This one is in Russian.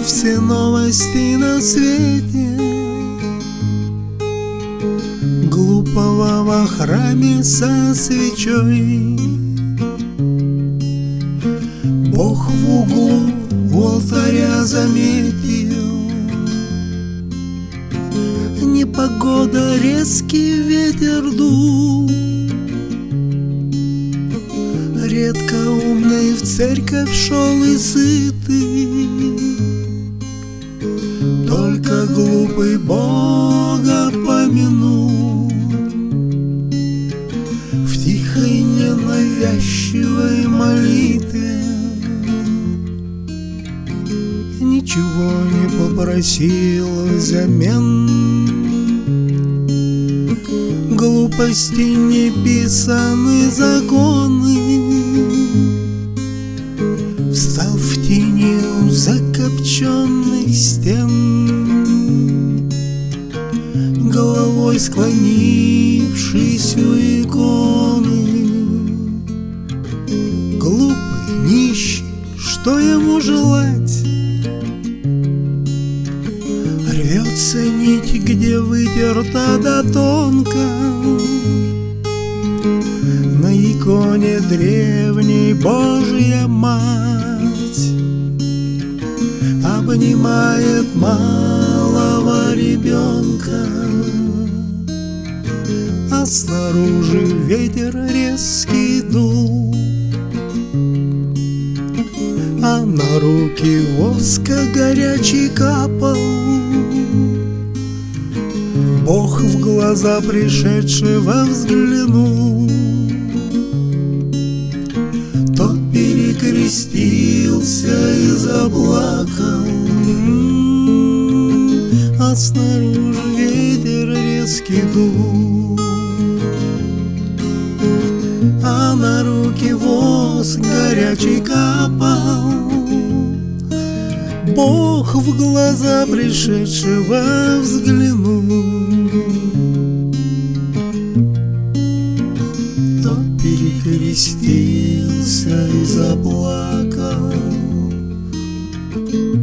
все новости на свете. Глупого во храме со свечой Бог в углу у алтаря заметил. Непогода, резкий ветер дул. Редко умный в церковь шел и сытый, только глупый Бога помянул. В тихой ненавязчивой молитве ничего не попросил взамен. Глупости неписаны законы, встал в тени у закопченных стен, головой склонившись у иконы. Глупый, нищий, что ему желать? Рвется нить, где вытерта до тонко. На иконе древней Божья Мать обнимает малого ребенка, а снаружи ветер резкий дул, а на руки воска горячий капал. Бог в глаза пришедшего взглянул, тот перекрестился и заплакал, а снаружи ветер резкий дул, а на руки воск горячий капал. Бог в глаза пришедшего взглянул, тот перекрестился и заплакал.